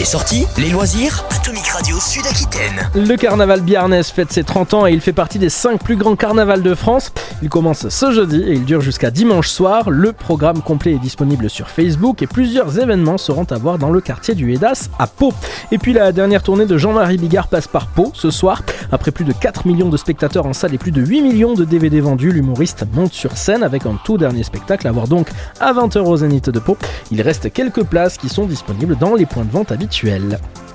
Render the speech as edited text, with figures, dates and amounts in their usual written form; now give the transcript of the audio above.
Les sorties, les loisirs, Atomic Radio Sud-Aquitaine. Le carnaval Biarnès fête ses 30 ans et il fait partie des 5 plus grands carnavals de France. Il commence ce jeudi et il dure jusqu'à dimanche soir. Le programme complet est disponible sur Facebook et plusieurs événements seront à voir dans le quartier du Hédas à Pau. Et puis la dernière tournée de Jean-Marie Bigard passe par Pau ce soir. Après plus de 4 millions de spectateurs en salle et plus de 8 millions de DVD vendus, l'humoriste monte sur scène avec un tout dernier spectacle à voir donc à 20h au Zénith de Pau. Il reste quelques places qui sont disponibles dans les points de vente habituels.